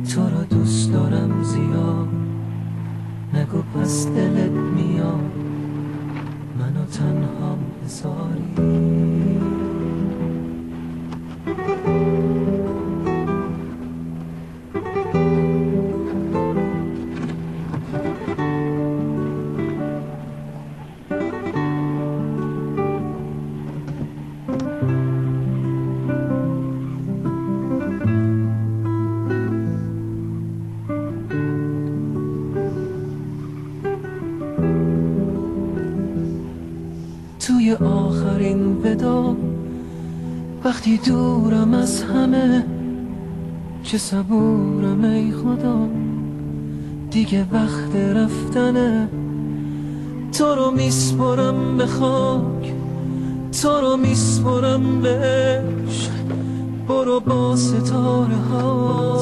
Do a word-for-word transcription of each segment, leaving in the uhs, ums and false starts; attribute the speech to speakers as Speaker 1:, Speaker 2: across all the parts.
Speaker 1: تو را دوست دارم زیاد، نگو پس دلت میاد منو تنها بذاری. توی آخرین ودا وقتی دورم از همه، چه صبورم ای خدا دیگه وقت رفتنه. تو رو میسپرم به خاک، تو رو میسپرم به عشق، برو با ستاره ها.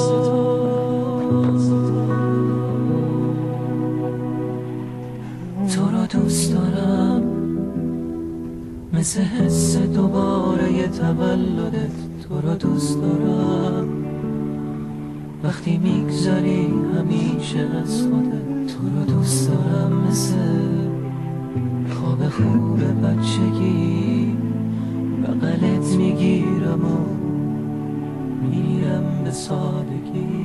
Speaker 1: تو رو دوست دارم مثل حس دوباره ی تولدت، تو رو دوست دارم وقتی میگذری همیشه از خودت. تو رو دوست دارم مثل خواب خوب بچگی، بغلت میگیرم و میرم به سادگی.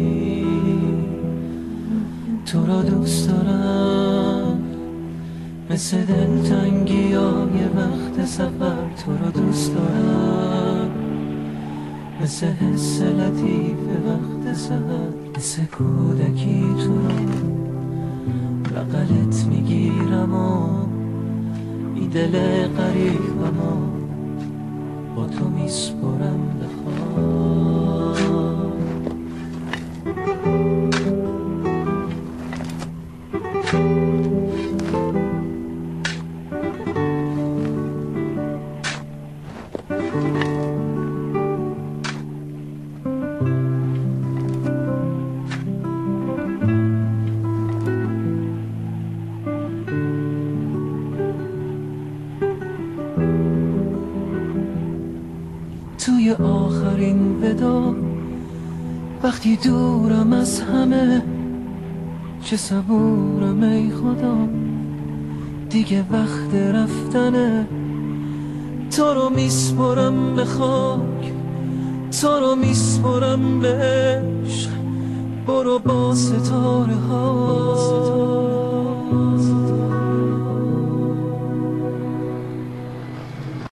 Speaker 1: تو رو دوست دارم مثل دلتنگی های وقت سفر، تو رو دوست دارم مثل حس لطیف وقت سحر، مثل کودکی تو رو بغلت میگیرم و بی دل غریبم و با تو میسپرم به خاک. توی آخرین ودا وقتی دورم از همه، چه صبورم ای خدا دیگه وقت رفتنه. تو رو میسپرم به خاک، تو رو میسپرم به عشق، برو با ستاره ها.